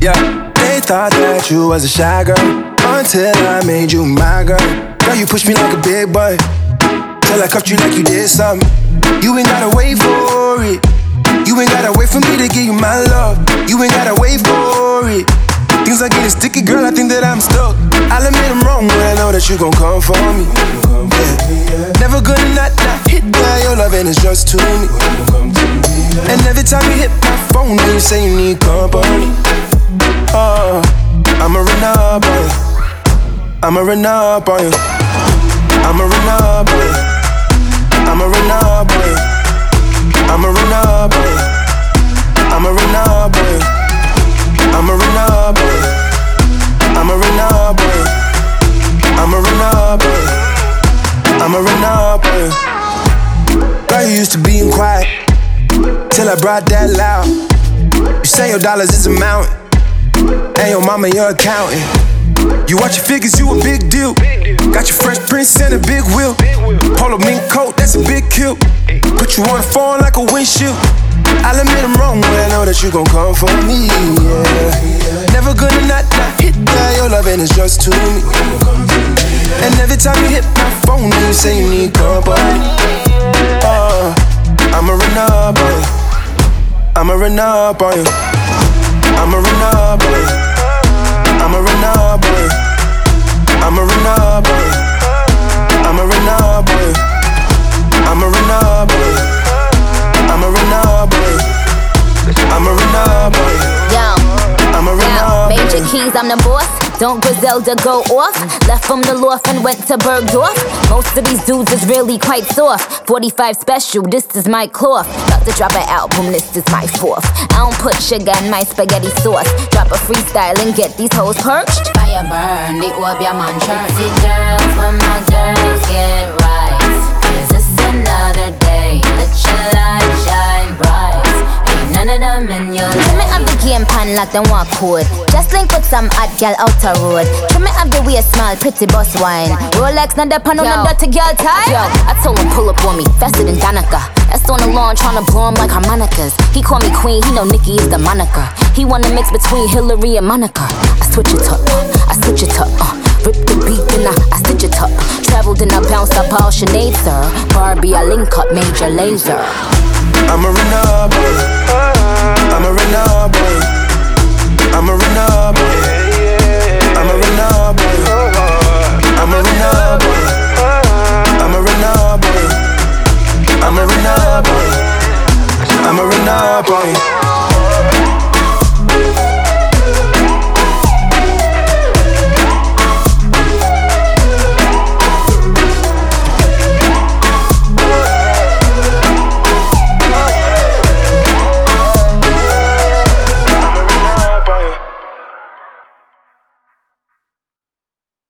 Yeah, they thought that you was a shy girl until I made you my girl. Girl, you pushed me like a big boy till I cuffed you like you did something. You ain't gotta wait for it. You ain't gotta wait for me to give you my love. You ain't gotta wait for it. Things are getting sticky, girl, I think that I'm stuck. I'll admit I'm wrong, but I know that you gon' come for me. Yeah. Never gonna not hit by your loving is just to me. And every time you hit my phone, then you say you need company. Oh, I'ma run up on you. I'ma run up on you. I'ma run up on you. I'ma run up on you. I'ma run up on you. I'ma run up on you. I'ma run up on you. I'ma run up on you. I'ma run up on you. I'ma run up on you. Girl, you used to being quiet till I brought that loud. You say your dollars is a mountain, and your mama your accountant. You watch your figures, you a big deal. Got your Fresh Prince and a big wheel. Polo mink coat, that's a big kill. Put you on the phone like a windshield. I'll admit I'm wrong, but I know that you gon' come for me, yeah. Never gonna not hit that, your loving is just to me. And every time you hit my phone, then you say you need company. Oh, I'ma run up on you. I'ma run up on you. I'ma run up on you. I'ma run up on you. I'ma run up on you. I'ma run up on you. I'ma run up on you. I'ma run up on you. I'ma run up on you. I'ma run up on you. Major Keys, I'm the boss. Don't Griselda go off? Left from the loft and went to Bergdorf. Most of these dudes is really quite soft. 45 special, this is my cloth. About to drop an album, this is my fourth. I don't put sugar in my spaghetti sauce. Drop a freestyle and get these hoes perched. Fire burn, the Obia man church. See girls, when my girls get right. Is this another day? Let your light shine bright. Ain't none of them in your life. Trim it up the game pan like them walk code. Just link with some hot gal out the road. Trim it up the way small, pretty boss wine. Rolex, not the pan on the dirty girl tie. Yo, I told him pull up on me, faster than Danica. That's on the lawn, tryna blow him like harmonicas. He call me queen, he know Nicki is the moniker. He wanna mix between Hillary and Monica. I switch it up, I switch it up, rip the beat and I stitch it up. Traveled and I bounced up all Sinead, sir. Barbie, I link up Major Lazer. I'ma run up on you. I'ma run up on you. I'ma run up on you. I'ma run up on you. I'ma run up on you. I'ma run up on you. I'ma run up on you. I'ma run up on you.